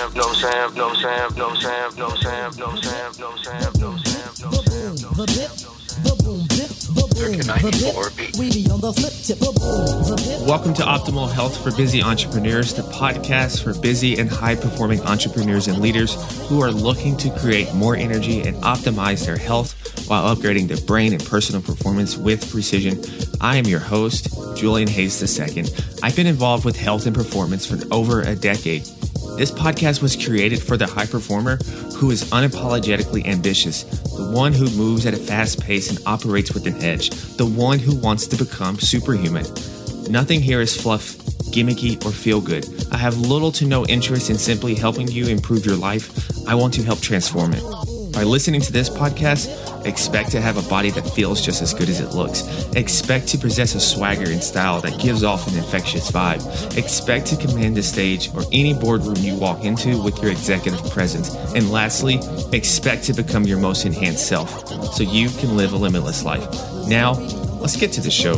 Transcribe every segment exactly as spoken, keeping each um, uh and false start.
saying, know what I'm saying, know what I'm saying, know what I'm saying, know what I'm saying, know what I'm saying, know what I'm saying, know what I'm saying, know what I'm saying, know what I'm saying. Welcome to Optimal Health for Busy Entrepreneurs, the podcast for busy and high-performing entrepreneurs and leaders who are looking to create more energy and optimize their health while upgrading their brain and personal performance with precision. I am your host, Julian Hayes the Second. I've been involved with health and performance for over a decade. This podcast was created for the high performer who is unapologetically ambitious, the one who moves at a fast pace and operates with an edge, the one who wants to become superhuman. Nothing here is fluff, gimmicky, or feel good. I have little to no interest in simply helping you improve your life. I want to help transform it. By listening to this podcast, expect to have a body that feels just as good as it looks. Expect to possess a swagger and style that gives off an infectious vibe. Expect to command the stage or any boardroom you walk into with your executive presence. And lastly, expect to become your most enhanced self so you can live a limitless life. Now, let's get to the show.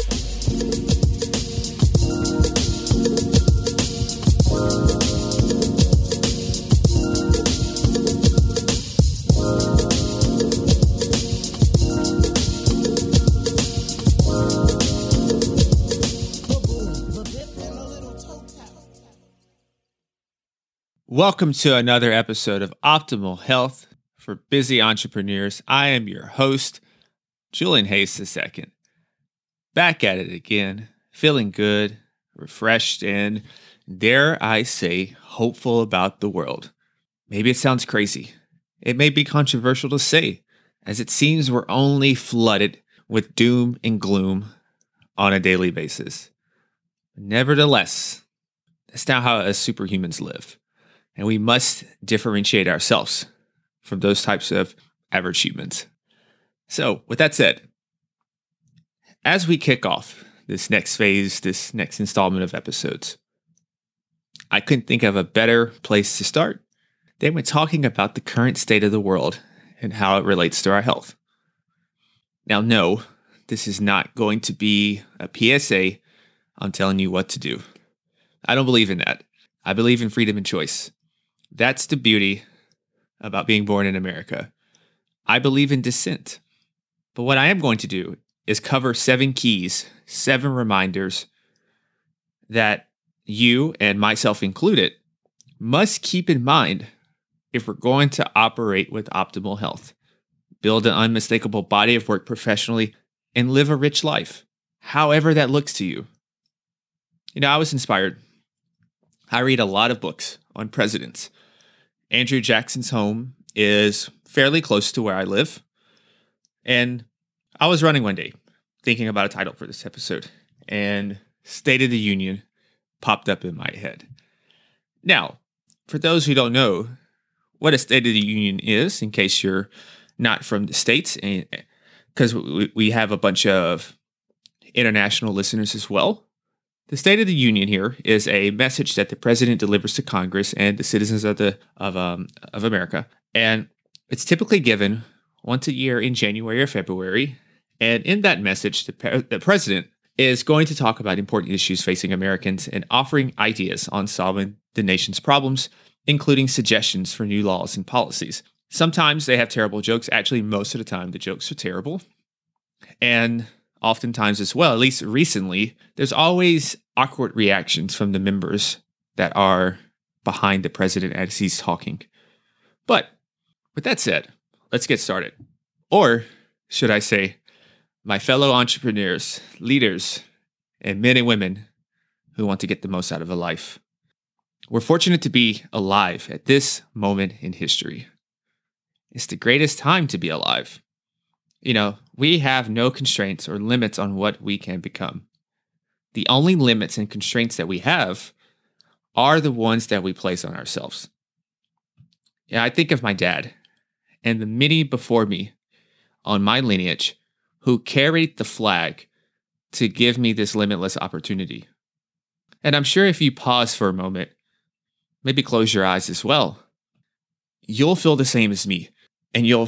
Welcome to another episode of Optimal Health for Busy Entrepreneurs. I am your host, Julian Hayes the Second. Back at it again, feeling good, refreshed, and dare I say, hopeful about the world. Maybe it sounds crazy. It may be controversial to say, as it seems we're only flooded with doom and gloom on a daily basis. Nevertheless, that's not how us superhumans live. And we must differentiate ourselves from those types of average humans. So, with that said, as we kick off this next phase, this next installment of episodes, I couldn't think of a better place to start than with talking about the current state of the world and how it relates to our health. Now, no, this is not going to be a P S A on telling you what to do. I don't believe in that. I believe in freedom and choice. That's the beauty about being born in America. I believe in dissent. But what I am going to do is cover seven keys, seven reminders that you, and myself included, must keep in mind if we're going to operate with optimal health, build an unmistakable body of work professionally, and live a rich life, however that looks to you. You know, I was inspired. I read a lot of books on presidents. Andrew Jackson's home is fairly close to where I live. And I was running one day thinking about a title for this episode, and State of the Union popped up in my head. Now, for those who don't know what a State of the Union is, in case you're not from the States, because we have a bunch of international listeners as well, the State of the Union here is a message that the president delivers to Congress and the citizens of the of um of America, and it's typically given once a year in January or February. And in that message, the, pre- the president is going to talk about important issues facing Americans and offering ideas on solving the nation's problems, including suggestions for new laws and policies. Sometimes they have terrible jokes. Actually, most of the time, the jokes are terrible, and oftentimes as well, at least recently, there's always awkward reactions from the members that are behind the president as he's talking. But with that said, let's get started. Or should I say, my fellow entrepreneurs, leaders, and men and women who want to get the most out of a life. We're fortunate to be alive at this moment in history. It's the greatest time to be alive. You know, we have no constraints or limits on what we can become. The only limits and constraints that we have are the ones that we place on ourselves. Yeah, I think of my dad and the many before me on my lineage who carried the flag to give me this limitless opportunity. And I'm sure if you pause for a moment, maybe close your eyes as well, you'll feel the same as me, and you'll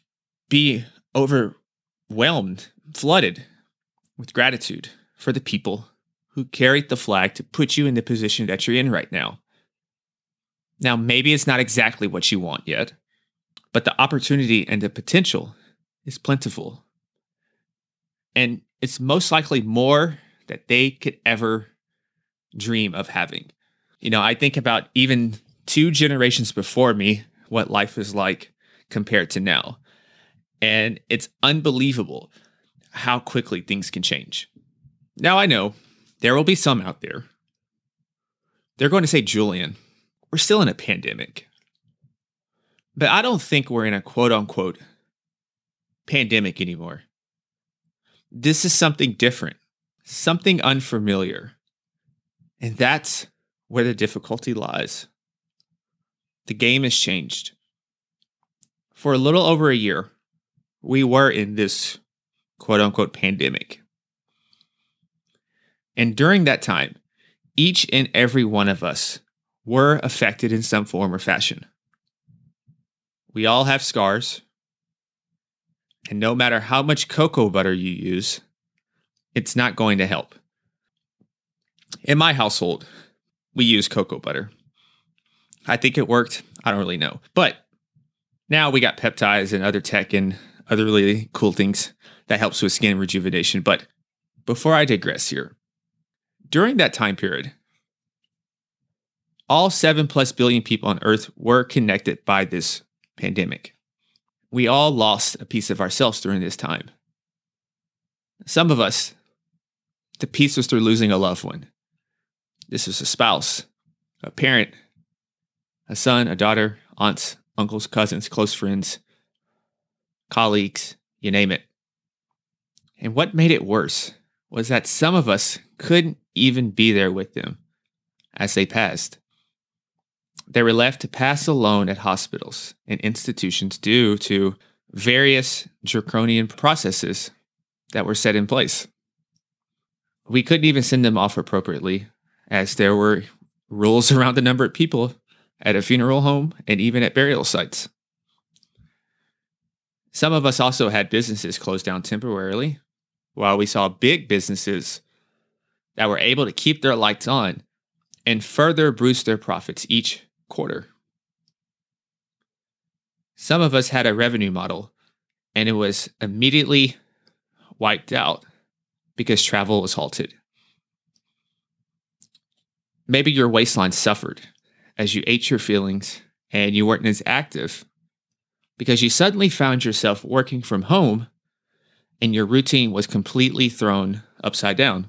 be overwhelmed, flooded with gratitude for the people who carried the flag to put you in the position that you're in right now. Now, maybe it's not exactly what you want yet, but the opportunity and the potential is plentiful. And it's most likely more that they could ever dream of having. You know, I think about even two generations before me, what life was like compared to now. And it's unbelievable how quickly things can change. Now, I know there will be some out there. They're going to say, Julian, we're still in a pandemic. But I don't think we're in a quote unquote pandemic anymore. This is something different, something unfamiliar. And that's where the difficulty lies. The game has changed. For a little over a year, we were in this quote unquote pandemic. And during that time, each and every one of us were affected in some form or fashion. We all have scars. And no matter how much cocoa butter you use, it's not going to help. In my household, we use cocoa butter. I think it worked. I don't really know. But now we got peptides and other tech and other really cool things that helps with skin rejuvenation. But before I digress here, during that time period, all seven plus billion people on Earth were connected by this pandemic. We all lost a piece of ourselves during this time. Some of us, the piece was through losing a loved one. This was a spouse, a parent, a son, a daughter, aunts, uncles, cousins, close friends, colleagues, you name it. And what made it worse was that some of us couldn't even be there with them as they passed. They were left to pass alone at hospitals and institutions due to various draconian processes that were set in place. We couldn't even send them off appropriately, as there were rules around the number of people at a funeral home and even at burial sites. Some of us also had businesses closed down temporarily, while we saw big businesses that were able to keep their lights on and further boost their profits each quarter. Some of us had a revenue model, and it was immediately wiped out because travel was halted. Maybe your waistline suffered as you ate your feelings and you weren't as active because you suddenly found yourself working from home and your routine was completely thrown upside down.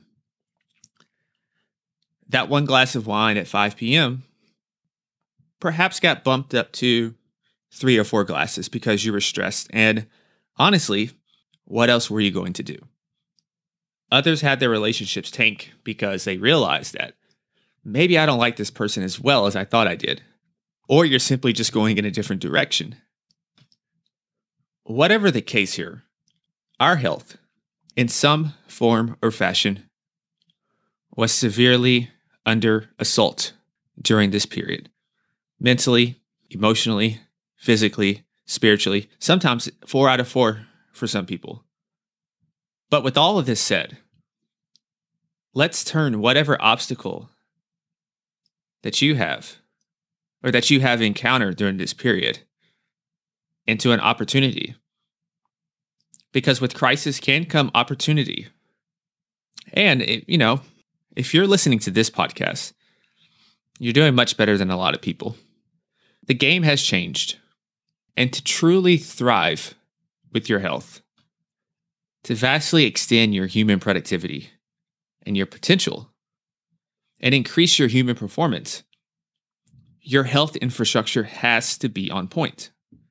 That one glass of wine at five p.m. perhaps got bumped up to three or four glasses because you were stressed. And honestly, what else were you going to do? Others had their relationships tank because they realized that maybe I don't like this person as well as I thought I did. Or you're simply just going in a different direction. Whatever the case here, our health, in some form or fashion, was severely under assault during this period. Mentally, emotionally, physically, spiritually, sometimes four out of four for some people. But with all of this said, let's turn whatever obstacle that you have or that you have encountered during this period into an opportunity. Because with crisis can come opportunity. And, it, you know, if you're listening to this podcast, you're doing much better than a lot of people. The game has changed. And to truly thrive with your health, to vastly extend your human productivity and your potential, and increase your human performance, your health infrastructure has to be on point.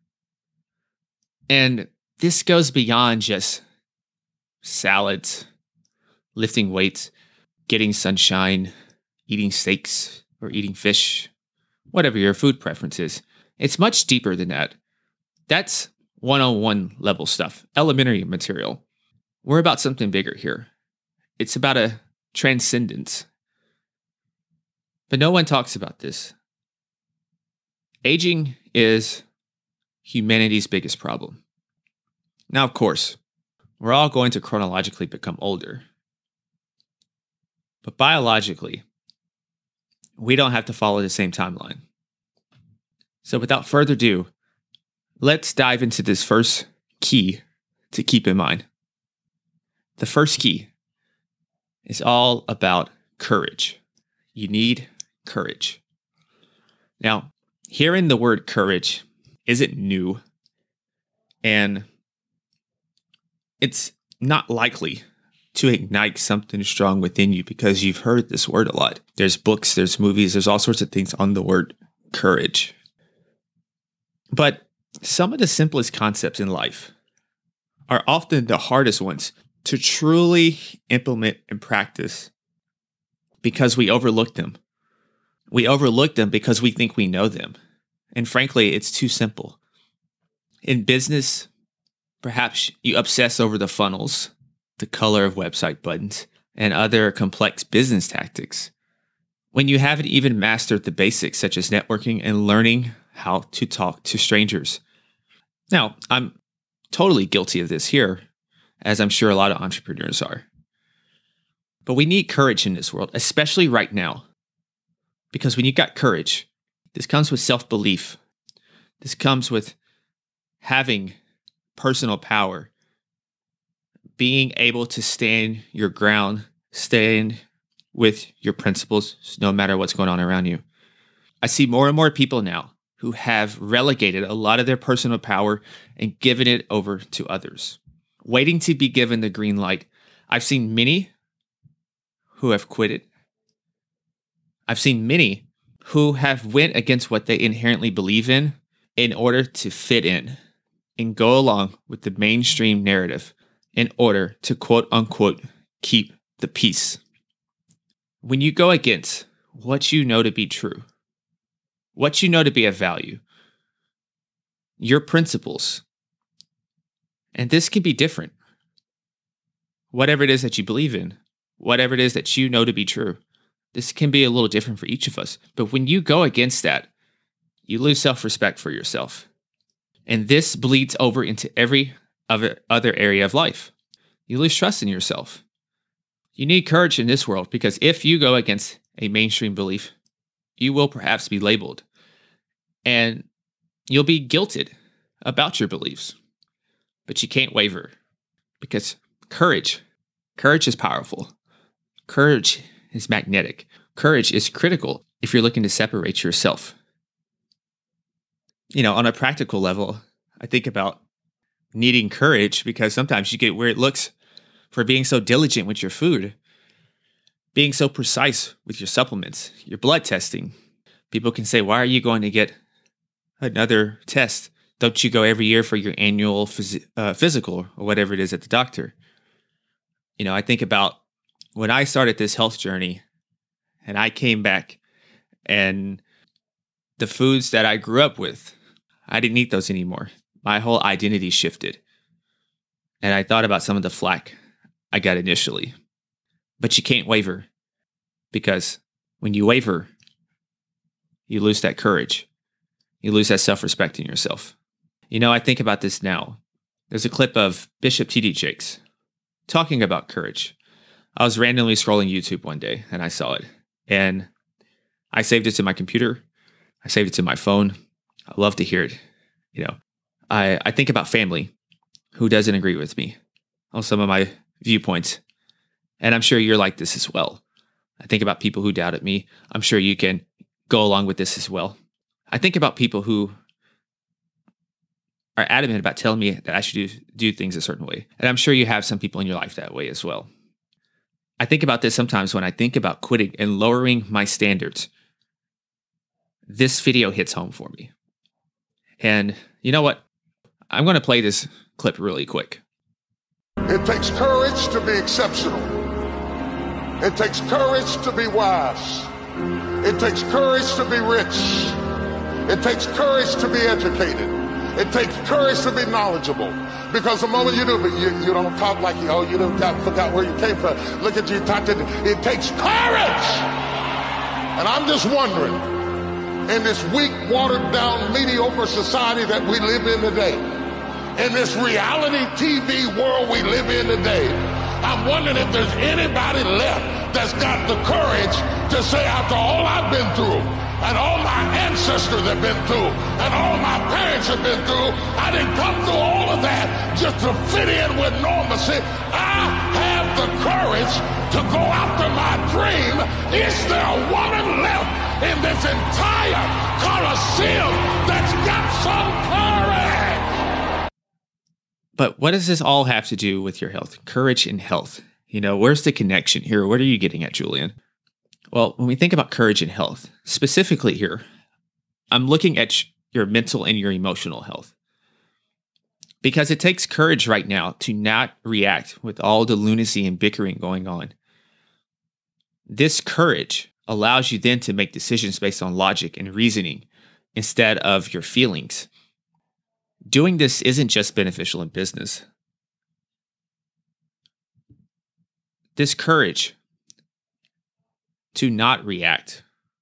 And this goes beyond just salads, lifting weights, getting sunshine, eating steaks, or eating fish, whatever your food preference is. It's much deeper than that. That's one-on-one level stuff, elementary material. We're about something bigger here. It's about a transcendence. But no one talks about this. Aging is humanity's biggest problem. Now, of course, we're all going to chronologically become older. But biologically, we don't have to follow the same timeline. So without further ado, let's dive into this first key to keep in mind. The first key is all about courage. You need courage. Now, hearing the word courage isn't new, and it's not likely to ignite something strong within you because you've heard this word a lot. There's books, there's movies, there's all sorts of things on the word courage. But some of the simplest concepts in life are often the hardest ones to truly implement and practice because we overlook them. We overlook them because we think we know them. And frankly, it's too simple. In business, perhaps you obsess over the funnels, the color of website buttons, and other complex business tactics when you haven't even mastered the basics such as networking and learning how to talk to strangers. Now, I'm totally guilty of this here, as I'm sure a lot of entrepreneurs are. But we need courage in this world, especially right now. Because when you've got courage, this comes with self-belief. This comes with having personal power, being able to stand your ground, stand with your principles, no matter what's going on around you. I see more and more people now who have relegated a lot of their personal power and given it over to others, waiting to be given the green light. I've seen many who have quit it. I've seen many who have went against what they inherently believe in in order to fit in and go along with the mainstream narrative in order to quote unquote keep the peace. When you go against what you know to be true, what you know to be of value, your principles, and this can be different. Whatever it is that you believe in, whatever it is that you know to be true, this can be a little different for each of us. But when you go against that, you lose self-respect for yourself. And this bleeds over into every other other area of life. You lose trust in yourself. You need courage in this world because if you go against a mainstream belief, you will perhaps be labeled and you'll be guilted about your beliefs. But you can't waver because courage, courage is powerful. Courage is magnetic. Courage is critical if you're looking to separate yourself. You know, on a practical level, I think about needing courage because sometimes you get weird looks for being so diligent with your food, being so precise with your supplements, your blood testing. People can say, why are you going to get another test? Don't you go every year for your annual phys- uh, physical or whatever it is at the doctor? You know, I think about when I started this health journey and I came back and the foods that I grew up with, I didn't eat those anymore. My whole identity shifted. And I thought about some of the flack I got initially. But you can't waver because when you waver, you lose that courage. You lose that self-respect in yourself. You know, I think about this now. There's a clip of Bishop T D Jakes talking about courage. I was randomly scrolling YouTube one day and I saw it. And I saved it to my computer. I saved it to my phone. I love to hear it. You know, I, I think about family who doesn't agree with me on some of my viewpoints. And I'm sure you're like this as well. I think about people who doubted me. I'm sure you can go along with this as well. I think about people who are adamant about telling me that I should do, do things a certain way. And I'm sure you have some people in your life that way as well. I think about this sometimes when I think about quitting and lowering my standards. This video hits home for me. And you know what? I'm going to play this clip really quick. It takes courage to be exceptional. It takes courage to be wise. It takes courage to be rich. It takes courage to be educated. It takes courage to be knowledgeable. Because the moment you do, but you, you don't talk like you, oh, you don't got, forgot where you came from. Look at you, talk to, it takes courage. And I'm just wondering, in this weak, watered down, mediocre society that we live in today, in this reality T V world we live in today, I'm wondering if there's anybody left that's got the courage to say, after all I've been through, and all my ancestors have been through and all my parents have been through. I didn't come through all of that just to fit in with normalcy. I have the courage to go after my dream. Is there a woman left in this entire Coliseum that's got some courage? But what does this all have to do with your health? Courage and health. You know, where's the connection here? What are you getting at, Julian? Well, when we think about courage and health, specifically here, I'm looking at your mental and your emotional health. Because it takes courage right now to not react with all the lunacy and bickering going on. This courage allows you then to make decisions based on logic and reasoning instead of your feelings. Doing this isn't just beneficial in business. This courage to not react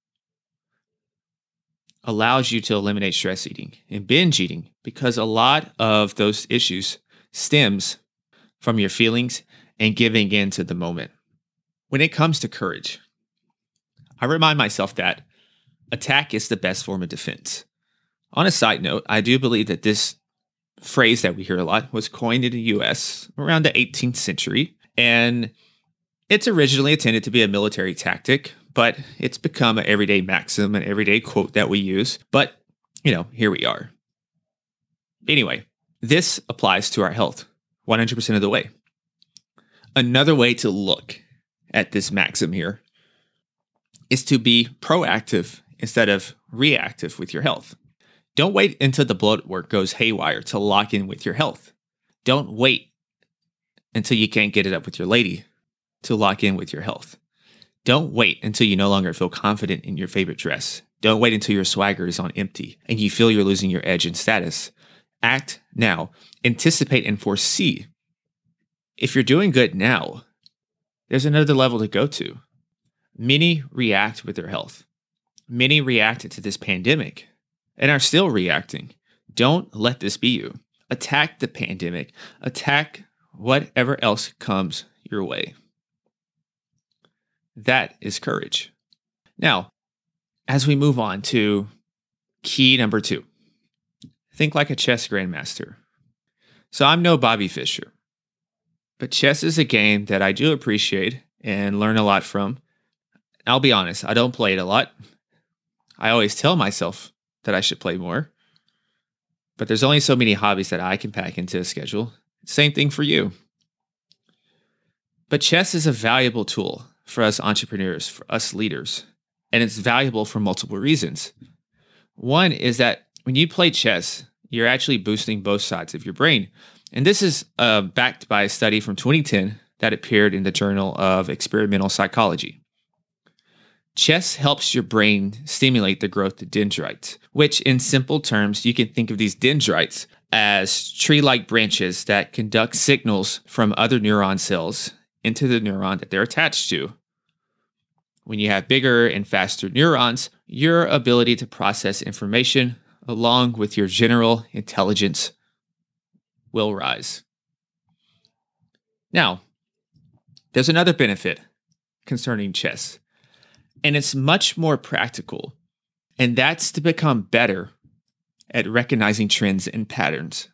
allows you to eliminate stress eating and binge eating, because a lot of those issues stems from your feelings and giving in to the moment. When it comes to courage, I remind myself that attack is the best form of defense. On a side note, I do believe that this phrase that we hear a lot was coined in the U S around the eighteenth century, and it's originally intended to be a military tactic, but it's become an everyday maxim, an everyday quote that we use. But, you know, here we are. Anyway, this applies to our health one hundred percent of the way. Another way to look at this maxim here is to be proactive instead of reactive with your health. Don't wait until the blood work goes haywire to lock in with your health. Don't wait until you can't get it up with your lady to lock in with your health. Don't wait until you no longer feel confident in your favorite dress. Don't wait until your swagger is on empty and you feel you're losing your edge in status. Act now. Anticipate and foresee. If you're doing good now, there's another level to go to. Many react with their health. Many reacted to this pandemic and are still reacting. Don't let this be you. Attack the pandemic. Attack whatever else comes your way. That is courage. Now, as we move on to key number two, think like a chess grandmaster. So I'm no Bobby Fischer, but chess is a game that I do appreciate and learn a lot from. I'll be honest, I don't play it a lot. I always tell myself that I should play more, but there's only so many hobbies that I can pack into a schedule. Same thing for you. But chess is a valuable tool for us entrepreneurs, for us leaders, and it's valuable for multiple reasons. One is that when you play chess, you're actually boosting both sides of your brain. And this is uh, backed by a study from twenty ten that appeared in the Journal of Experimental Psychology. Chess helps your brain stimulate the growth of dendrites, which in simple terms, you can think of these dendrites as tree-like branches that conduct signals from other neuron cells into the neuron that they're attached to. When you have bigger and faster neurons, your ability to process information along with your general intelligence will rise. Now, there's another benefit concerning chess, and it's much more practical, and that's to become better at recognizing trends and patterns.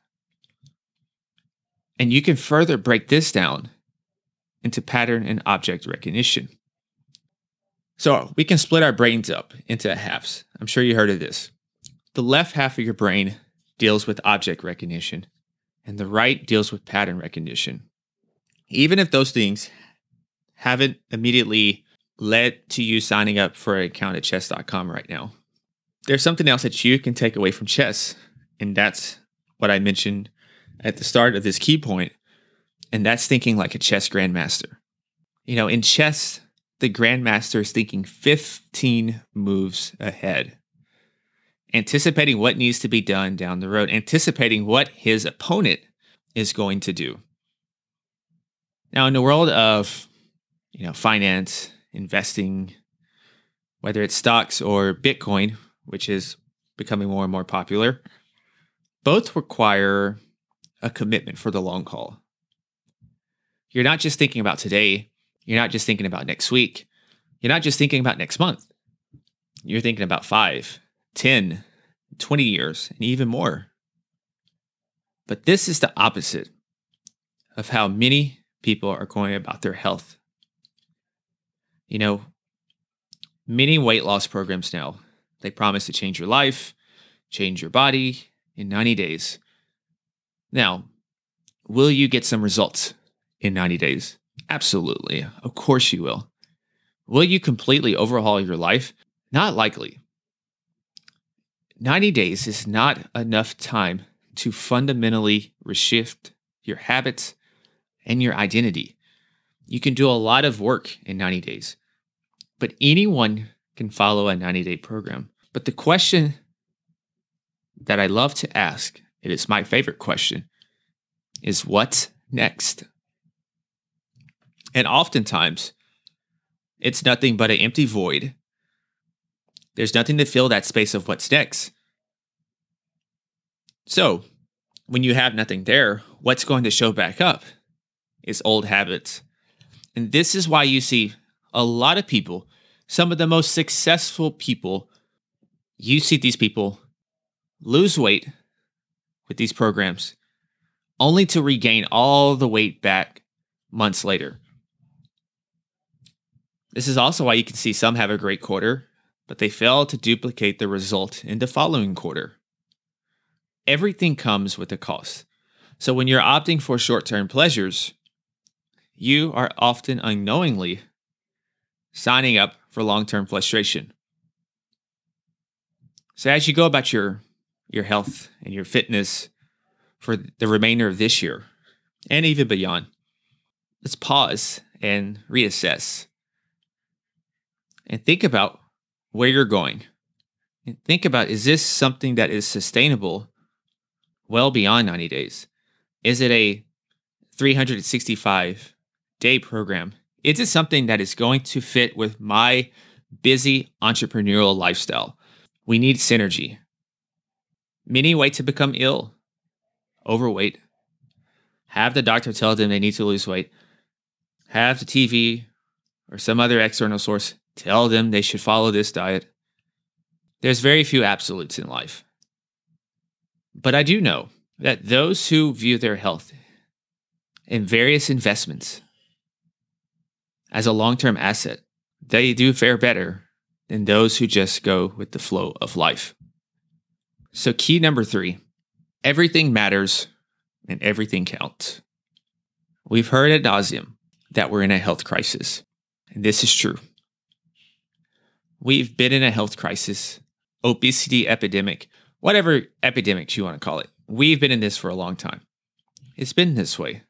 And you can further break this down into pattern and object recognition. So we can split our brains up into halves. I'm sure you heard of this. The left half of your brain deals with object recognition, and the right deals with pattern recognition. Even if those things haven't immediately led to you signing up for an account at chess dot com right now, there's something else that you can take away from chess, and that's what I mentioned at the start of this key point, and that's thinking like a chess grandmaster. You know, in chess, the grandmaster is thinking fifteen moves ahead, anticipating what needs to be done down the road, anticipating what his opponent is going to do. Now, in the world of, you know, finance, investing, whether it's stocks or Bitcoin, which is becoming more and more popular, both require a commitment for the long haul. You're not just thinking about today. You're not just thinking about next week. You're not just thinking about next month. you're thinking about five, ten, twenty years, and even more. But this is the opposite of how many people are going about their health. You know, many weight loss programs now, they promise to change your life, change your body in ninety days. Now, will you get some results in ninety days? Absolutely. Of course you will. Will you completely overhaul your life? Not likely. ninety days is not enough time to fundamentally reshift your habits and your identity. You can do a lot of work in ninety days, but anyone can follow a ninety-day program. But the question that I love to ask, it is my favorite question, is what's next? And oftentimes, it's nothing but an empty void. There's nothing to fill that space of what's next. So, when you have nothing there, what's going to show back up is old habits. And this is why you see a lot of people, some of the most successful people, you see these people lose weight with these programs, only to regain all the weight back months later. This is also why you can see some have a great quarter, but they fail to duplicate the result in the following quarter. Everything comes with a cost. So when you're opting for short-term pleasures, you are often unknowingly signing up for long-term frustration. So as you go about your, your health and your fitness for the remainder of this year and even beyond, let's pause and reassess and think about where you're going. And think about, is this something that is sustainable well beyond ninety days? Is it a three hundred sixty-five day program? Is it something that is going to fit with my busy entrepreneurial lifestyle? We need synergy. Many wait to become ill, overweight, have the doctor tell them they need to lose weight, have the T V or some other external source tell them they should follow this diet. There's very few absolutes in life. But I do know that those who view their health and various investments as a long-term asset, they do fare better than those who just go with the flow of life. So key number three, everything matters and everything counts. We've heard ad nauseum that we're in a health crisis, and this is true. We've been in a health crisis, obesity epidemic, whatever epidemics you want to call it. We've been in this for a long time. It's been this way.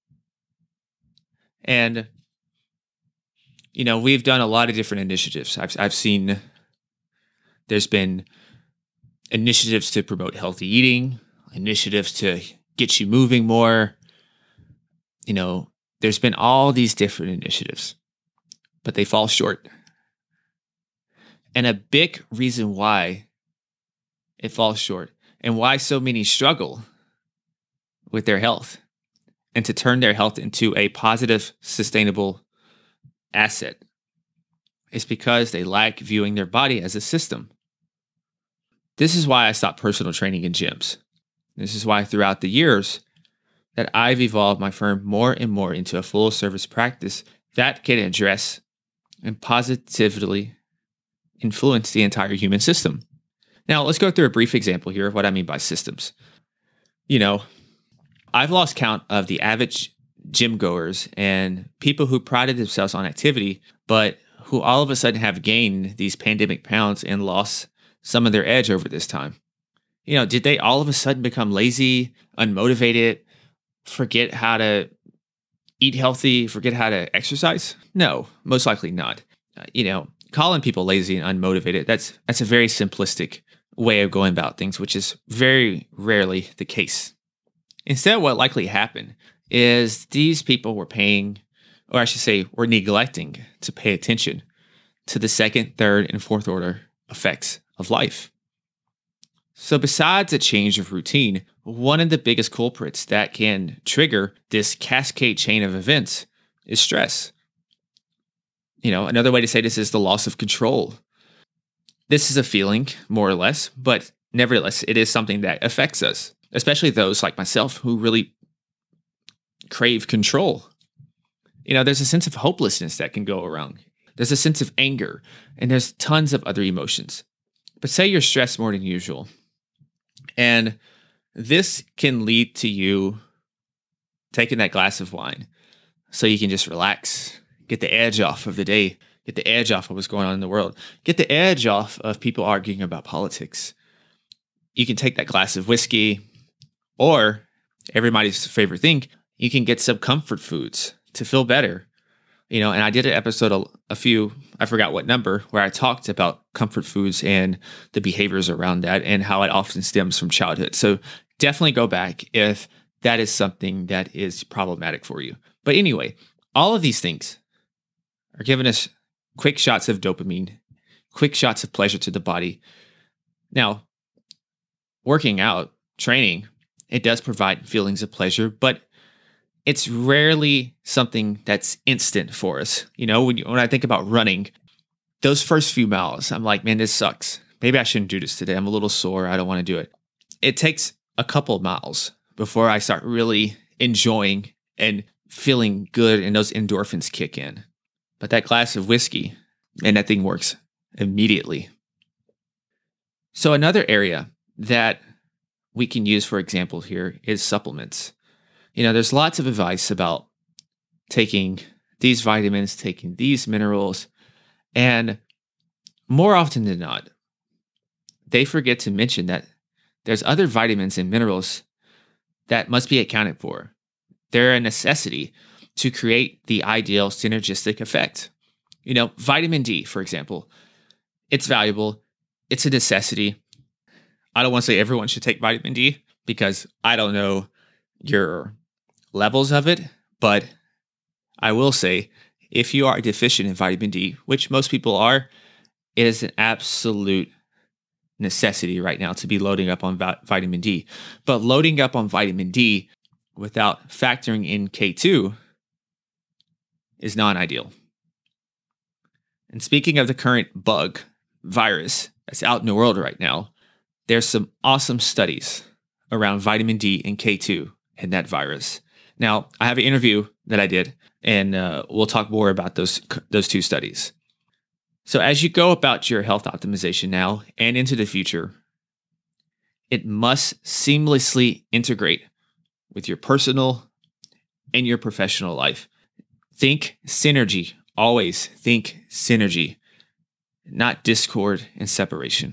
And, you know, we've done a lot of different initiatives. I've, I've seen there's been initiatives to promote healthy eating, initiatives to get you moving more. You know, there's been all these different initiatives, but they fall short. And a big reason why it falls short and why so many struggle with their health and to turn their health into a positive, sustainable asset is because they lack viewing their body as a system. This is why I stopped personal training in gyms. This is why throughout the years that I've evolved my firm more and more into a full service practice that can address and positively influence the entire human system. Now, let's go through a brief example here of what I mean by systems. You know, I've lost count of the average gym goers and people who prided themselves on activity, but who all of a sudden have gained these pandemic pounds and lost some of their edge over this time. You know, did they all of a sudden become lazy, unmotivated, forget how to eat healthy, forget how to exercise? No, most likely not. Uh, you know, calling people lazy and unmotivated, that's that's a very simplistic way of going about things, which is very rarely the case. Instead, what likely happened is these people were paying, or I should say, were neglecting to pay attention to the second, third, and fourth order effects of life. So besides a change of routine, one of the biggest culprits that can trigger this cascade chain of events is stress. You know, another way to say this is the loss of control. This is a feeling, more or less, but nevertheless, it is something that affects us, especially those like myself who really crave control. You know, there's a sense of hopelessness that can go around. There's a sense of anger, and there's tons of other emotions. But say you're stressed more than usual, and this can lead to you taking that glass of wine so you can just relax, get the edge off of the day, get the edge off of what's going on in the world, get the edge off of people arguing about politics. You can take that glass of whiskey, or everybody's favorite thing, you can get some comfort foods to feel better. You know, and I did an episode, a, a few, I forgot what number, where I talked about comfort foods and the behaviors around that and how it often stems from childhood. So definitely go back if that is something that is problematic for you. But anyway, all of these things are giving us quick shots of dopamine, quick shots of pleasure to the body. Now, working out, training, it does provide feelings of pleasure, but it's rarely something that's instant for us. You know, when you, when I think about running, those first few miles, I'm like, man, this sucks. Maybe I shouldn't do this today. I'm a little sore. I don't want to do it. It takes a couple of miles before I start really enjoying and feeling good and those endorphins kick in. But that glass of whiskey, and that thing works immediately. So another area that we can use, for example, here is supplements. You know, there's lots of advice about taking these vitamins, taking these minerals, and more often than not, they forget to mention that there's other vitamins and minerals that must be accounted for. They're a necessity to create the ideal synergistic effect. You know, vitamin D, for example, it's valuable. It's a necessity. I don't want to say everyone should take vitamin D because I don't know your levels of it, but I will say if you are deficient in vitamin D, which most people are, it is an absolute necessity right now to be loading up on va- vitamin D. But loading up on vitamin D without factoring in K two is non-ideal. And speaking of the current bug, virus that's out in the world right now, there's some awesome studies around vitamin D and K two and that virus. Now, I have an interview that I did, and uh, we'll talk more about those those two studies. So as you go about your health optimization now and into the future, it must seamlessly integrate with your personal and your professional life. Think synergy. Always think synergy, not discord and separation.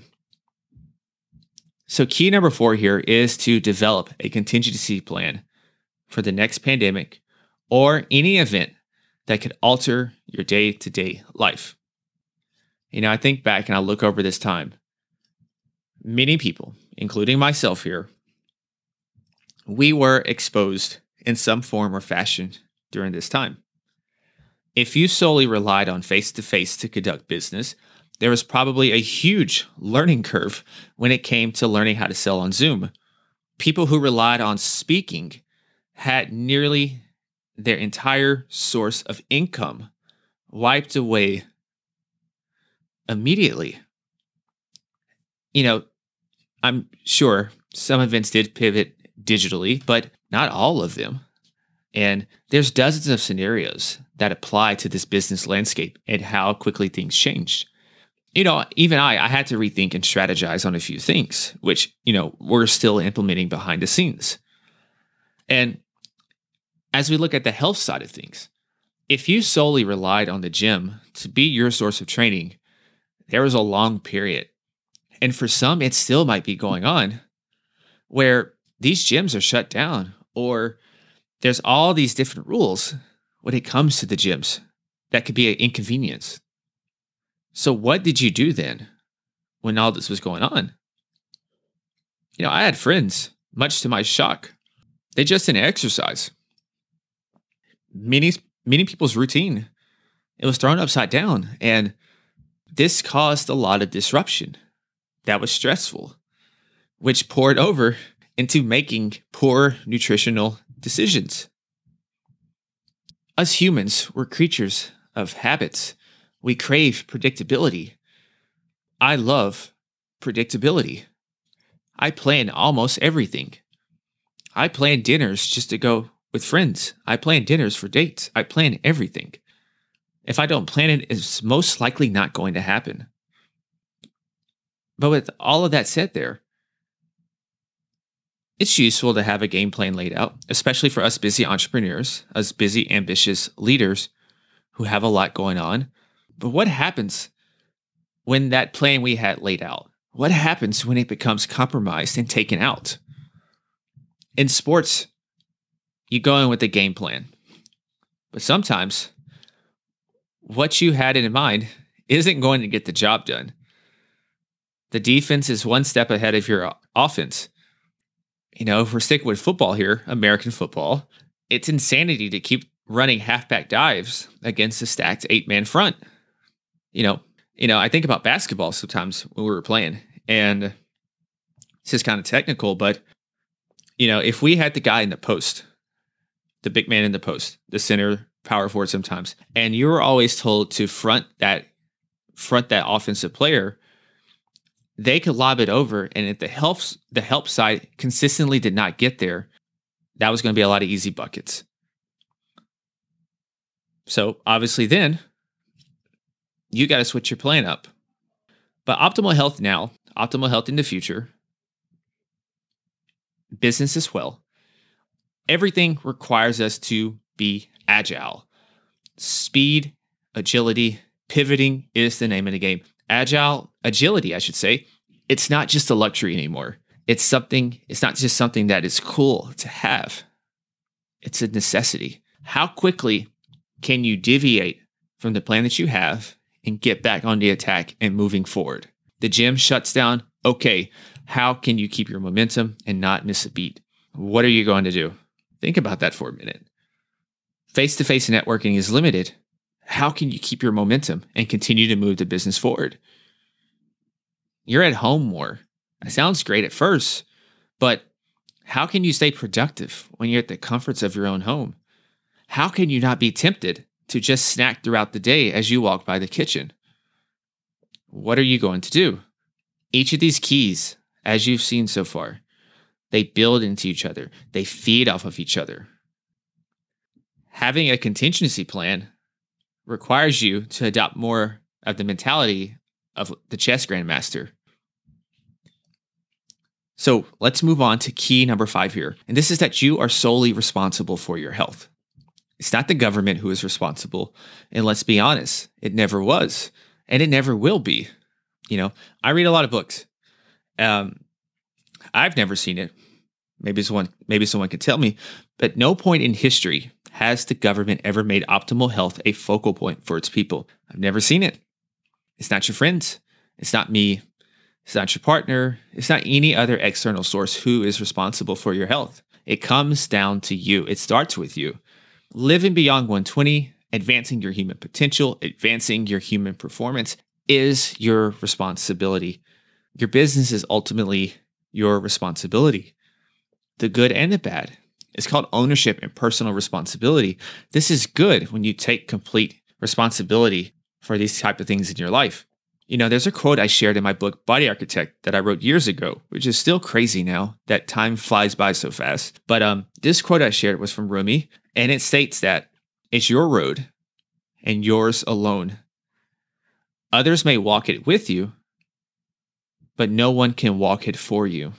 So key number four here is to develop a contingency plan for the next pandemic or any event that could alter your day-to-day life. You know, I think back and I look over this time. Many people, including myself here, we were exposed in some form or fashion during this time. If you solely relied on face-to-face to conduct business, there was probably a huge learning curve when it came to learning how to sell on Zoom. People who relied on speaking had nearly their entire source of income wiped away immediately. You know, I'm sure some events did pivot digitally, but not all of them. And there's dozens of scenarios that apply to this business landscape and how quickly things changed. You know, even I, I had to rethink and strategize on a few things, which, you know, we're still implementing behind the scenes. And as we look at the health side of things, if you solely relied on the gym to be your source of training, there was a long period. And for some, it still might be going on where these gyms are shut down, or there's all these different rules when it comes to the gyms that could be an inconvenience. So what did you do then when all this was going on? You know, I had friends, much to my shock, they just didn't exercise. Many, many people's routine, it was thrown upside down, and this caused a lot of disruption. That was stressful, which poured over into making poor nutritional decisions. Us humans, we're creatures of habits. We crave predictability. I love predictability. I plan almost everything. I plan dinners just to go with friends. I plan dinners for dates. I plan everything. If I don't plan it, it's most likely not going to happen. But with all of that said there, it's useful to have a game plan laid out, especially for us busy entrepreneurs, us busy, ambitious leaders who have a lot going on. But what happens when that plan we had laid out? What happens when it becomes compromised and taken out? In sports, you go in with a game plan. But sometimes what you had in mind isn't going to get the job done. The defense is one step ahead of your offense. You know, if we're sticking with football here, American football, it's insanity to keep running halfback dives against a stacked eight-man front. You know, you know, I think about basketball sometimes when we were playing, and this is kind of technical, but you know, if we had the guy in the post, the big man in the post, the center, power forward sometimes, and you were always told to front that front that offensive player, they could lob it over, and if the help the help side consistently did not get there, that was going to be a lot of easy buckets. So obviously then, you got to switch your plan up. But optimal health now, optimal health in the future, business as well, everything requires us to be agile. Speed, agility, pivoting is the name of the game. Agile, agility, I should say, it's not just a luxury anymore. It's something, it's not just something that is cool to have. It's a necessity. How quickly can you deviate from the plan that you have and get back on the attack and moving forward? The gym shuts down. Okay, how can you keep your momentum and not miss a beat? What are you going to do? Think about that for a minute. Face-to-face networking is limited. How can you keep your momentum and continue to move the business forward? You're at home more. That sounds great at first, but how can you stay productive when you're at the comforts of your own home? How can you not be tempted to just snack throughout the day as you walk by the kitchen? What are you going to do? Each of these keys, as you've seen so far, they build into each other. They feed off of each other. Having a contingency plan requires you to adopt more of the mentality of the chess grandmaster. So let's move on to key number five here. And this is that you are solely responsible for your health. It's not the government who is responsible. And let's be honest, it never was. And it never will be. You know, I read a lot of books. Um, I've never seen it. Maybe someone, maybe someone could tell me. But no point in history has the government ever made optimal health a focal point for its people. I've never seen it. It's not your friends. It's not me. It's not your partner. It's not any other external source who is responsible for your health. It comes down to you. It starts with you. Living beyond one twenty, advancing your human potential, advancing your human performance is your responsibility. Your business is ultimately your responsibility. The good and the bad. It's called ownership and personal responsibility. This is good when you take complete responsibility for these type of things in your life. You know, there's a quote I shared in my book, Body Architect, that I wrote years ago, which is still crazy now that time flies by so fast. But um, this quote I shared was from Rumi, and it states that it's your road and yours alone. Others may walk it with you, but no one can walk it for you.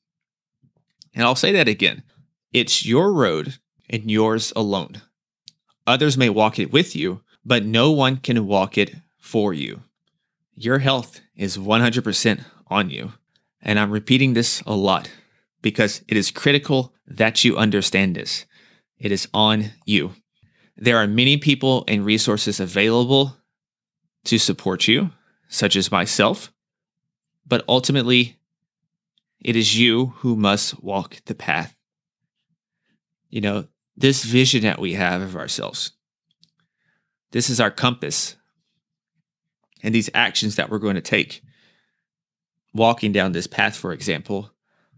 And I'll say that again. It's your road and yours alone. Others may walk it with you, but no one can walk it for you. Your health is one hundred percent on you. And I'm repeating this a lot because it is critical that you understand this. It is on you. There are many people and resources available to support you, such as myself, but ultimately, it is you who must walk the path. You know, this vision that we have of ourselves, this is our compass. And these actions that we're going to take, walking down this path, for example,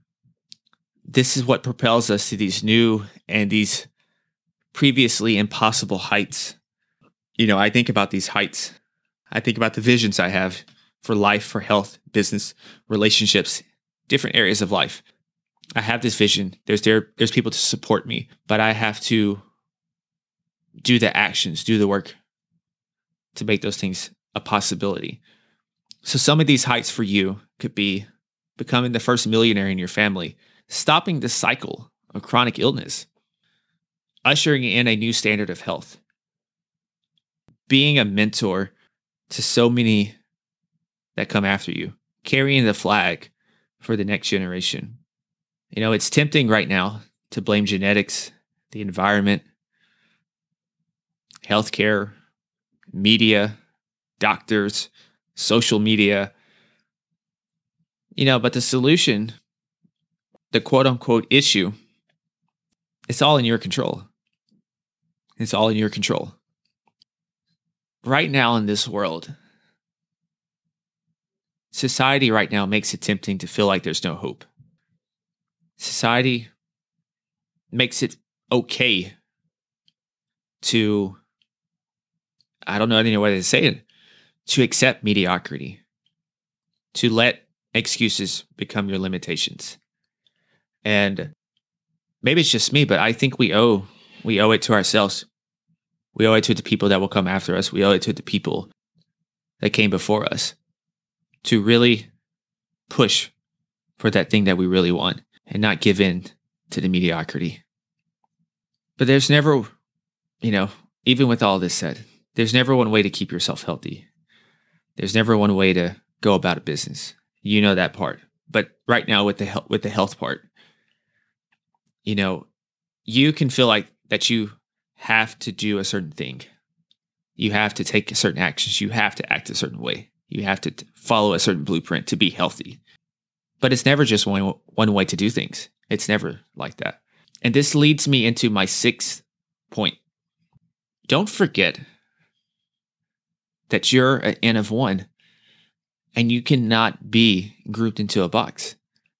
this is what propels us to these new and these previously impossible heights. You know, I think about these heights. I think about the visions I have for life, for health, business, relationships, different areas of life. I have this vision. There's there, there's people to support me, but I have to do the actions, do the work to make those things a possibility. So some of these heights for you could be becoming the first millionaire in your family, stopping the cycle of chronic illness, ushering in a new standard of health, being a mentor to so many that come after you, carrying the flag for the next generation. You know, it's tempting right now to blame genetics, the environment, healthcare, media, doctors, social media. You know, but the solution, the quote unquote issue, it's all in your control. It's all in your control. Right now in this world, society right now makes it tempting to feel like there's no hope. Society makes it okay to, I don't know any way to say it, to accept mediocrity, to let excuses become your limitations. And maybe it's just me, but I think we owe we owe it to ourselves. We owe it to the people that will come after us. We owe it to the people that came before us to really push for that thing that we really want and not give in to the mediocrity. But there's never, you know, even with all this said, there's never one way to keep yourself healthy. There's never one way to go about a business. You know that part. But right now with the health, with the health part, you know, you can feel like that you have to do a certain thing. You have to take certain actions. You have to act a certain way. You have to follow a certain blueprint to be healthy. But it's never just one, one way to do things. It's never like that. And this leads me into my sixth point. Don't forget that you're an N of one and you cannot be grouped into a box.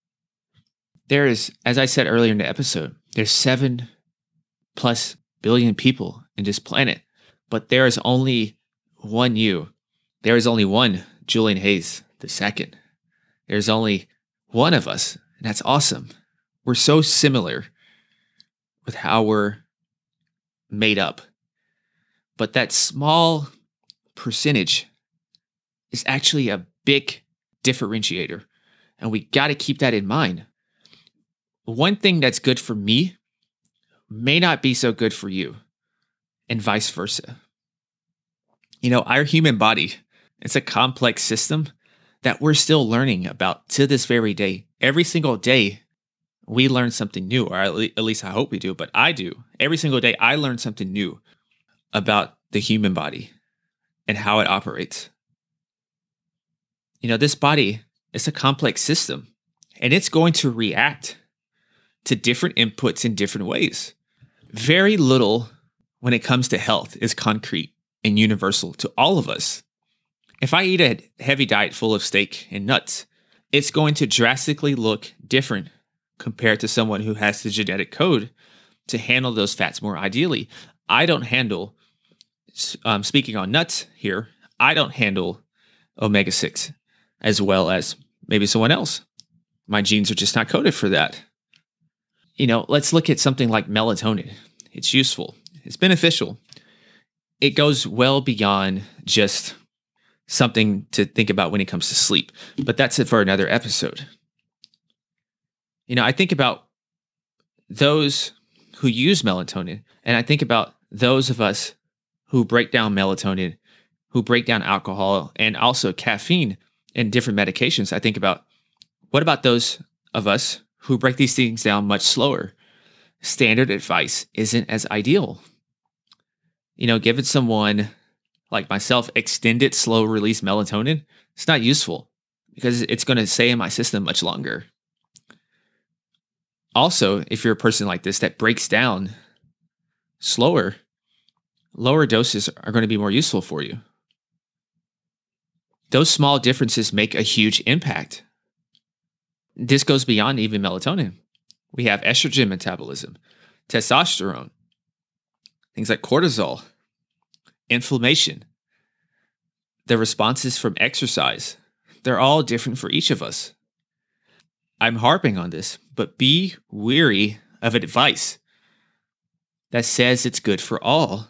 There is, as I said earlier in the episode, there's seven plus billion people in this planet, but there is only one you. There is only one Julian Hayes the second. There's only one of us, and that's awesome. We're so similar with how we're made up. But that small percentage is actually a big differentiator, and we got to keep that in mind. One thing that's good for me may not be so good for you, and vice versa. You know, our human body, it's a complex system that we're still learning about to this very day. Every single day, we learn something new, or at least I hope we do, but I do. Every single day, I learn something new about the human body and how it operates. You know, this body is a complex system, and it's going to react to different inputs in different ways. Very little when it comes to health is concrete and universal to all of us. If I eat a heavy diet full of steak and nuts, it's going to drastically look different compared to someone who has the genetic code to handle those fats more ideally. I don't handle, um, speaking on nuts here, I don't handle omega six as well as maybe someone else. My genes are just not coded for that. You know, let's look at something like melatonin. It's useful. It's beneficial. It goes well beyond just something to think about when it comes to sleep. But that's it for another episode. You know, I think about those who use melatonin, and I think about those of us who break down melatonin, who break down alcohol, and also caffeine and different medications. I think about, what about those of us who break these things down much slower? Standard advice isn't as ideal. You know, giving someone like myself extended slow release melatonin, it's not useful because it's going to stay in my system much longer. Also, if you're a person like this that breaks down slower, lower doses are going to be more useful for you. Those small differences make a huge impact. This goes beyond even melatonin. We have estrogen metabolism, testosterone, things like cortisol, inflammation, the responses from exercise, They're all different for each of us. I'm harping on this, but be weary of advice that says it's good for all,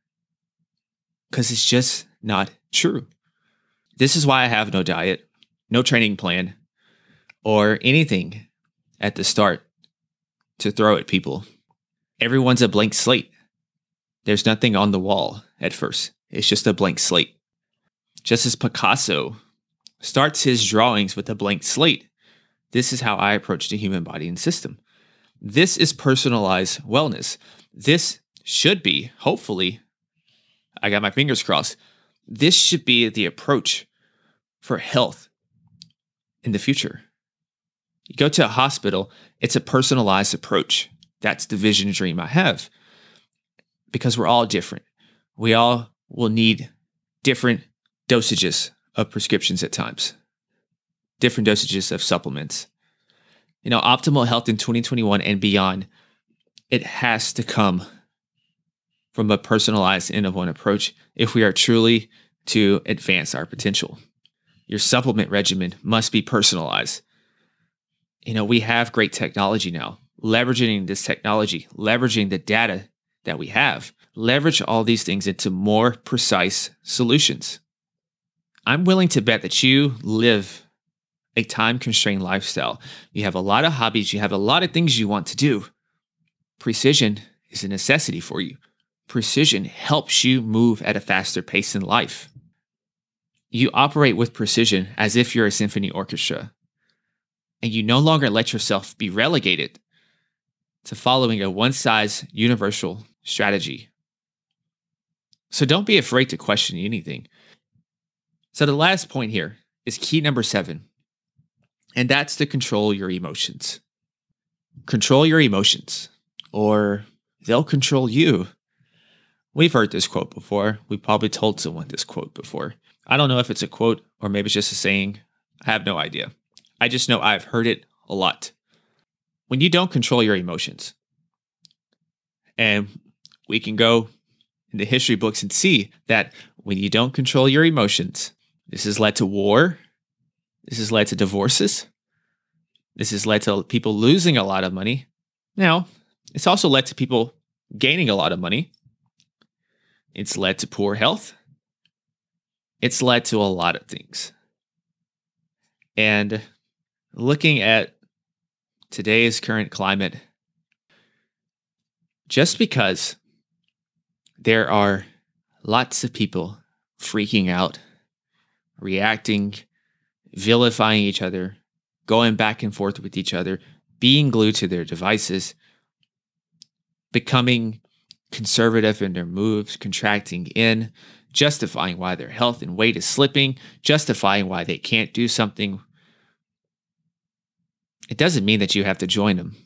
because it's just not true. This is why I have no diet, no training plan, or anything at the start to throw at people. Everyone's a blank slate. There's nothing on the wall at first. It's just a blank slate. Just as Picasso starts his drawings with a blank slate, this is how I approach the human body and system. This is personalized wellness. This should be, hopefully, I got my fingers crossed, this should be the approach for health in the future. You go to a hospital, it's a personalized approach. That's the vision and dream I have, because we're all different. We all will need different dosages of prescriptions at times, different dosages of supplements. You know, optimal health in twenty twenty-one and beyond, it has to come from a personalized N of one approach if we are truly to advance our potential. Your supplement regimen must be personalized. You know, we have great technology now. Leveraging this technology, leveraging the data that we have, leverage all these things into more precise solutions. I'm willing to bet that you live a time-constrained lifestyle. You have a lot of hobbies. You have a lot of things you want to do. Precision is a necessity for you. Precision helps you move at a faster pace in life. You operate with precision as if you're a symphony orchestra, and you no longer let yourself be relegated to following a one-size universal strategy. So don't be afraid to question anything. So the last point here is key number seven, and that's to control your emotions. Control your emotions, or they'll control you. We've heard this quote before. We probably told someone this quote before. I don't know if it's a quote or maybe it's just a saying. I have no idea. I just know I've heard it a lot. When you don't control your emotions, and we can go in the history books and see that when you don't control your emotions, this has led to war. This has led to divorces. This has led to people losing a lot of money. Now, it's also led to people gaining a lot of money. It's led to poor health. It's led to a lot of things. And looking at today's current climate, just because there are lots of people freaking out, reacting, vilifying each other, going back and forth with each other, being glued to their devices, becoming conservative in their moves, contracting in, justifying why their health and weight is slipping, justifying why they can't do something. It doesn't mean that you have to join them.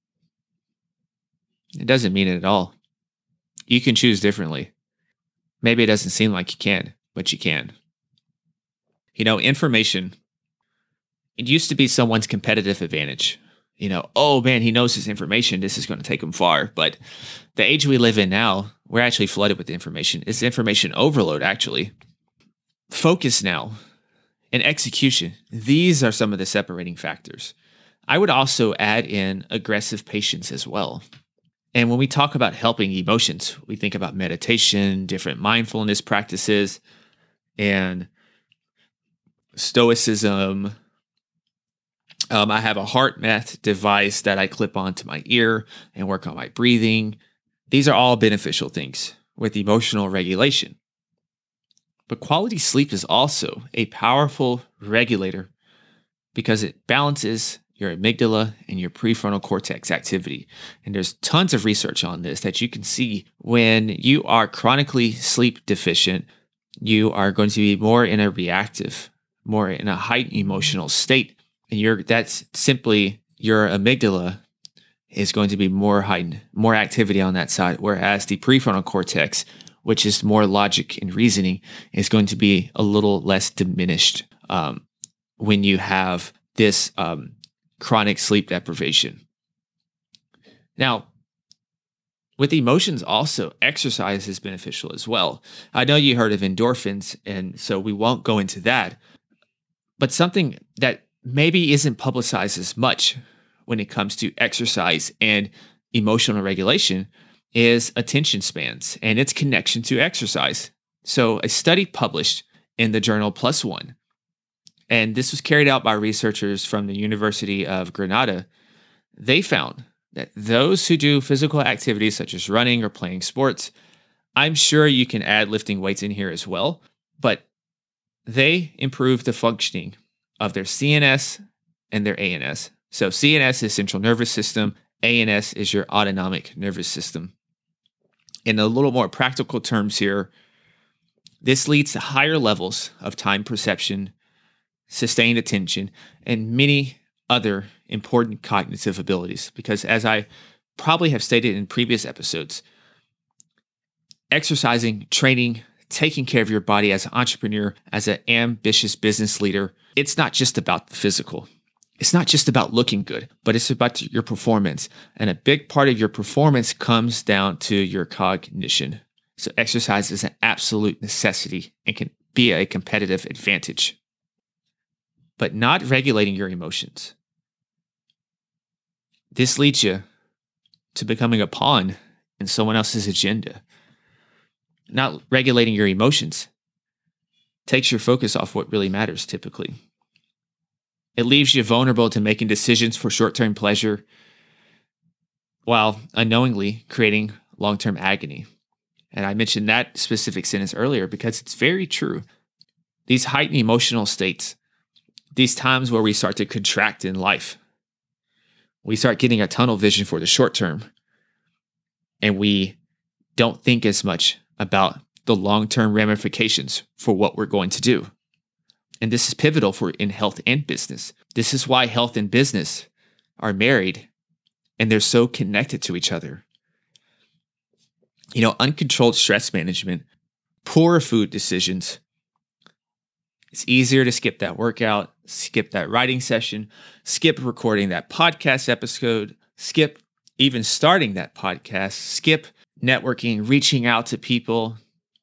It doesn't mean it at all. You can choose differently. Maybe it doesn't seem like you can, but you can. You know, information, it used to be someone's competitive advantage. You know, oh man, he knows his information. This is going to take him far. But the age we live in now, we're actually flooded with information. It's information overload, actually. Focus now and execution. These are some of the separating factors. I would also add in aggressive patience as well. And when we talk about helping emotions, we think about meditation, different mindfulness practices, and stoicism. Um, I have a HeartMath device that I clip onto my ear and work on my breathing. These are all beneficial things with emotional regulation. But quality sleep is also a powerful regulator because it balances your amygdala and your prefrontal cortex activity. And there's tons of research on this that you can see when you are chronically sleep deficient, you are going to be more in a reactive, more in a heightened emotional state. And you're, that's simply your amygdala is going to be more heightened, more activity on that side, whereas the prefrontal cortex, which is more logic and reasoning, is going to be a little less diminished um, when you have this um, chronic sleep deprivation. Now, with emotions also, exercise is beneficial as well. I know you heard of endorphins, and so we won't go into that. But something that maybe isn't publicized as much when it comes to exercise and emotional regulation is attention spans and its connection to exercise. So a study published in the journal PLOS ONE, and this was carried out by researchers from the University of Granada, they found that those who do physical activities such as running or playing sports, I'm sure you can add lifting weights in here as well, but they improve the functioning of their C N S and their A N S. So C N S is central nervous system, A N S is your autonomic nervous system. In a little more practical terms here, this leads to higher levels of time perception, sustained attention, and many other important cognitive abilities. Because as I probably have stated in previous episodes, exercising, training, taking care of your body as an entrepreneur, as an ambitious business leader, it's not just about the physical. It's not just about looking good, but it's about your performance. And a big part of your performance comes down to your cognition. So exercise is an absolute necessity and can be a competitive advantage. But not regulating your emotions. This leads you to becoming a pawn in someone else's agenda. Not regulating your emotions takes your focus off what really matters typically. It leaves you vulnerable to making decisions for short-term pleasure while unknowingly creating long-term agony. And I mentioned that specific sentence earlier because it's very true. These heightened emotional states, these times where we start to contract in life, we start getting a tunnel vision for the short term, and we don't think as much about the long-term ramifications for what we're going to do. And this is pivotal for in health and business. This is why health and business are married and they're so connected to each other. You know, uncontrolled stress management, poor food decisions. It's easier to skip that workout, skip that writing session, skip recording that podcast episode, skip even starting that podcast, skip networking, reaching out to people,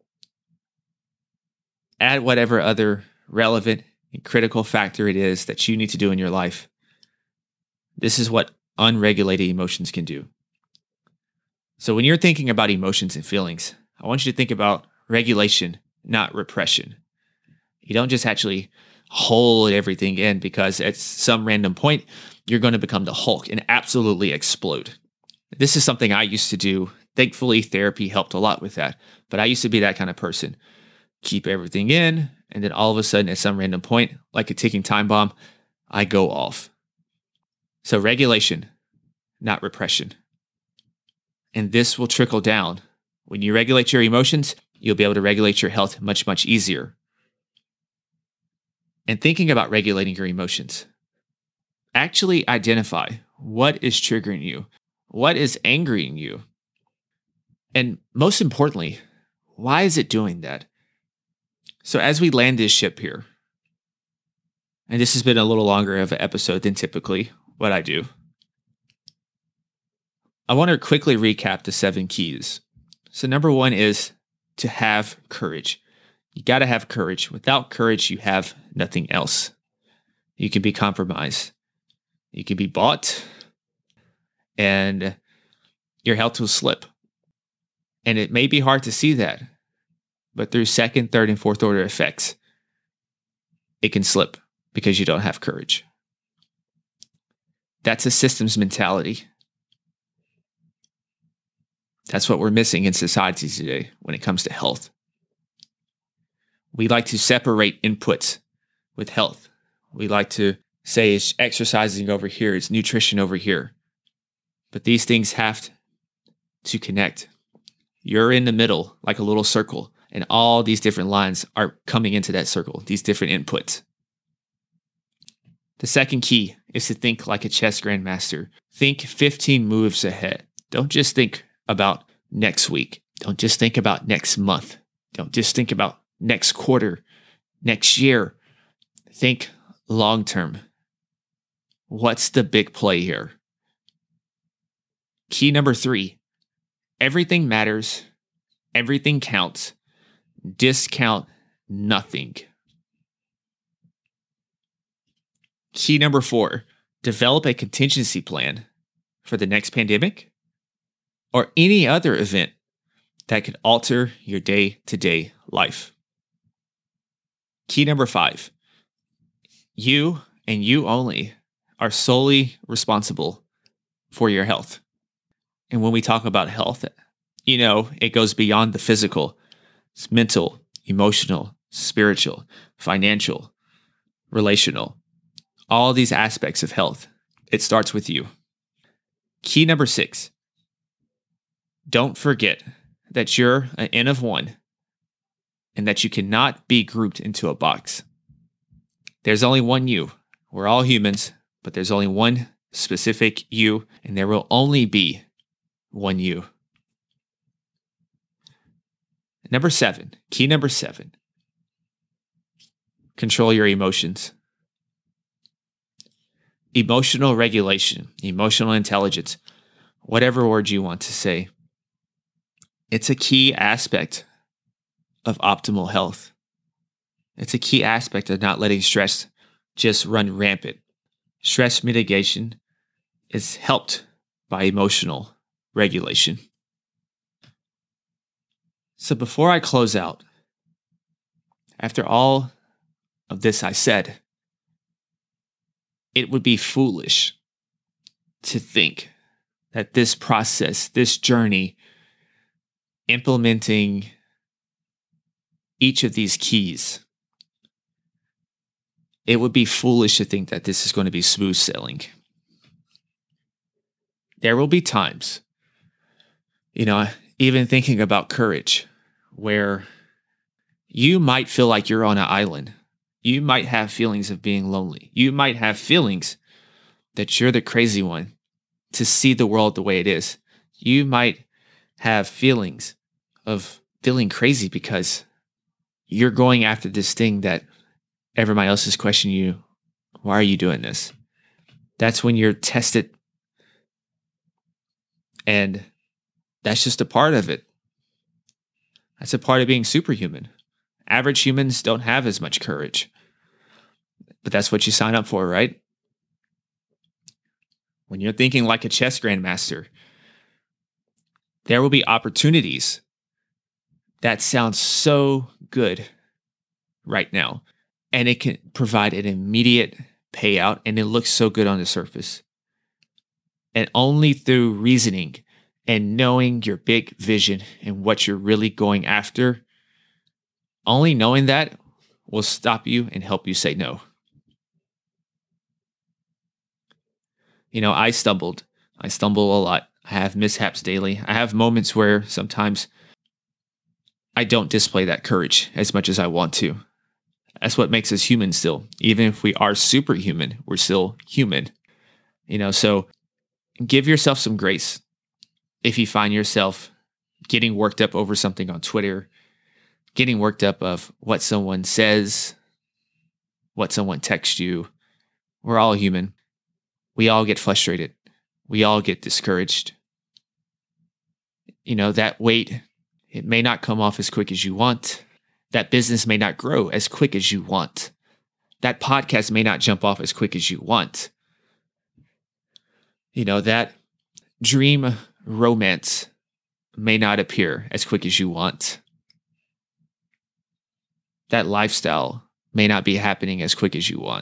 add whatever other relevant and critical factor it is that you need to do in your life. This is what unregulated emotions can do. So when you're thinking about emotions and feelings, I want you to think about regulation, not repression. You don't just actually hold everything in because at some random point, you're going to become the Hulk and absolutely explode. This is something I used to do. Thankfully, therapy helped a lot with that. But I used to be that kind of person. Keep everything in, and then all of a sudden, at some random point, like a ticking time bomb, I go off. So regulation, not repression. And this will trickle down. When you regulate your emotions, you'll be able to regulate your health much, much easier. And thinking about regulating your emotions, actually identify what is triggering you, what is angering you, and most importantly, why is it doing that? So as we land this ship here, and this has been a little longer of an episode than typically what I do, I want to quickly recap the seven keys. So number one is to have courage. You got to have courage. Without courage, you have nothing else. You can be compromised. You can be bought, and your health will slip. And it may be hard to see that, but through second, third, and fourth order effects, it can slip because you don't have courage. That's a systems mentality. That's what we're missing in society today when it comes to health. We like to separate inputs with health. We like to say it's exercising over here, it's nutrition over here. But these things have to connect. You're in the middle, like a little circle, and all these different lines are coming into that circle, these different inputs. The second key is to think like a chess grandmaster. Think fifteen moves ahead. Don't just think about next week. Don't just think about next month. Don't just think about next quarter, next year. Think long term. What's the big play here? Key number three, everything matters. Everything counts. Discount nothing. Key number four, develop a contingency plan for the next pandemic or any other event that could alter your day-to-day life. Key number five, you and you only are solely responsible for your health. And when we talk about health, you know, it goes beyond the physical. It's mental, emotional, spiritual, financial, relational, all these aspects of health. It starts with you. Key number six, don't forget that you're an N of one and that you cannot be grouped into a box. There's only one you. We're all humans, but there's only one specific you, and there will only be one you. Number seven, key number seven, control your emotions. Emotional regulation, emotional intelligence, whatever word you want to say. It's a key aspect of optimal health. It's a key aspect of not letting stress just run rampant. Stress mitigation is helped by emotional regulation. So before I close out, after all of this I said, it would be foolish to think that this process, this journey, implementing each of these keys, it would be foolish to think that this is going to be smooth sailing. There will be times, you know, even thinking about courage, where you might feel like you're on an island. You might have feelings of being lonely. You might have feelings that you're the crazy one to see the world the way it is. You might have feelings of feeling crazy because you're going after this thing that everybody else is questioning you. Why are you doing this? That's when you're tested. And that's just a part of it. That's a part of being superhuman. Average humans don't have as much courage. But that's what you sign up for, right? When you're thinking like a chess grandmaster, there will be opportunities that sound so good right now. And it can provide an immediate payout, and it looks so good on the surface. And only through reasoning and knowing your big vision and what you're really going after, only knowing that will stop you and help you say no. You know, I stumbled. I stumble a lot. I have mishaps daily. I have moments where sometimes I don't display that courage as much as I want to. That's what makes us human still. Even if we are superhuman, we're still human. You know, so give yourself some grace. If you find yourself getting worked up over something on Twitter, getting worked up of what someone says, what someone texts you, we're all human. We all get frustrated. We all get discouraged. You know, that weight, it may not come off as quick as you want. That business may not grow as quick as you want. That podcast may not jump off as quick as you want. You know, that dream romance may not appear as quick as you want. That lifestyle may not be happening as quick as you want.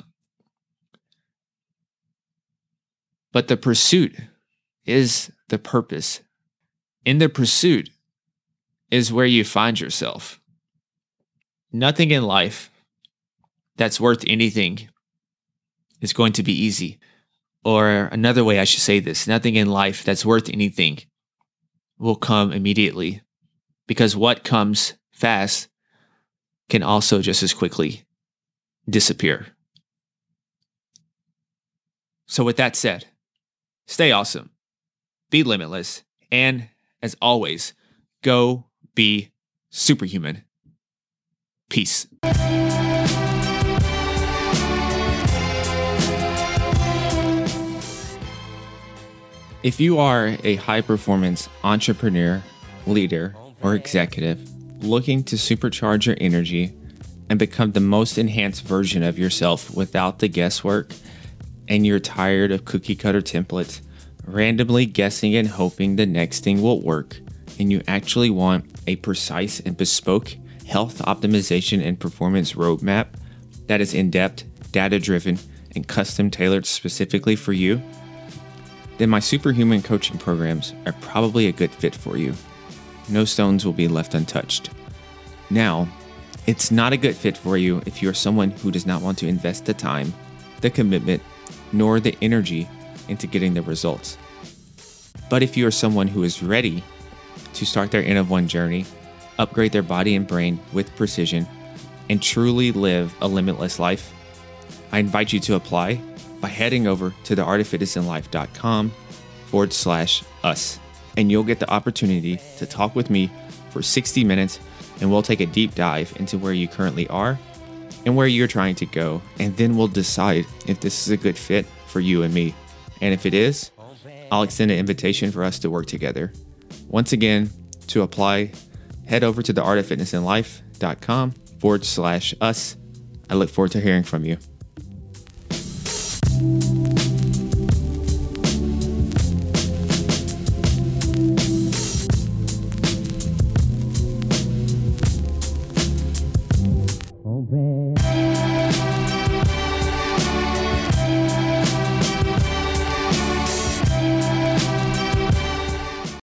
But the pursuit is the purpose. In the pursuit is where you find yourself. Nothing in life that's worth anything is going to be easy. Or another way I should say this, nothing in life that's worth anything will come immediately. Because what comes fast can also just as quickly disappear. So with that said, stay awesome, be limitless, and as always, go be superhuman. Peace. If you are a high-performance entrepreneur, leader, or executive looking to supercharge your energy and become the most enhanced version of yourself without the guesswork, and you're tired of cookie cutter templates, randomly guessing and hoping the next thing will work, and you actually want a precise and bespoke health optimization and performance roadmap that is in-depth, data-driven, and custom-tailored specifically for you, then my Superhuman coaching programs are probably a good fit for you. No stones will be left untouched. Now, it's not a good fit for you if you're someone who does not want to invest the time, the commitment, nor the energy into getting the results. But if you are someone who is ready to start their N of One journey, upgrade their body and brain with precision, and truly live a limitless life, I invite you to apply by heading over to the art of fitness and life dot com forward slash us. And you'll get the opportunity to talk with me for sixty minutes, and we'll take a deep dive into where you currently are and where you're trying to go. And then we'll decide if this is a good fit for you and me. And if it is, I'll extend an invitation for us to work together. Once again, to apply, head over to the art of fitness and life dot com forward slash us. I look forward to hearing from you.